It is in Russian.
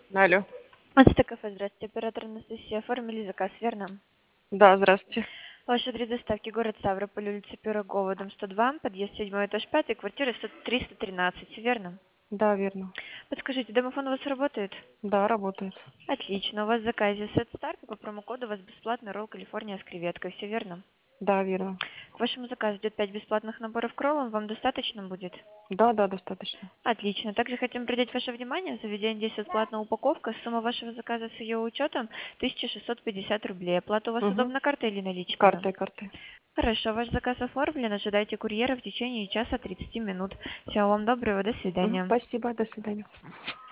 Алло. Ацтек кафе, здравствуйте. Оператор Анастасия. Оформили заказ, верно? Да, здравствуйте. Ваш адрес доставки: город Ставрополь, улица Пирогова, дом 102, подъезд 7, этаж 5, квартира 313, верно? Да, верно. Подскажите, домофон у вас работает? Да, работает. Отлично. У вас в заказе сет старт, и по промокоду у вас бесплатный ролл Калифорния с креветкой, все верно? Да, верно. К вашему заказу идет 5 бесплатных наборов к роллам, вам достаточно будет? Да, да, достаточно. Отлично. Также хотим придать ваше внимание, в заведении действует платная упаковка. Сумма вашего заказа с ее учетом 1650 рублей. Оплата у вас Угу. удобна картой или наличными? Картой. Хорошо, ваш заказ оформлен. Ожидайте курьера в течение часа 30 минут. Всего вам доброго, до Угу. свидания. Спасибо, до свидания.